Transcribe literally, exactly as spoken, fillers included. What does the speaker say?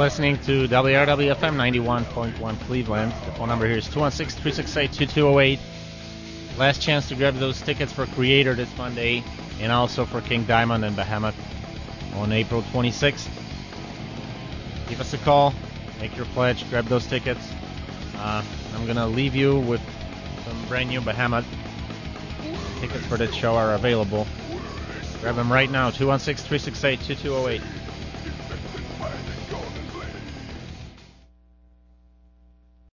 listening to W R W F M ninety-one point one Cleveland. The phone number here is two one six, three six eight, two two zero eight. Last chance to grab those tickets for Creator this Monday and also for King Diamond and Behemoth on April twenty-sixth. Give us a call, make your pledge, grab those tickets. Uh, I'm going to leave you with some brand new Behemoth. Tickets for that show are available. Grab them right now, two one six, three six eight, two two zero eight.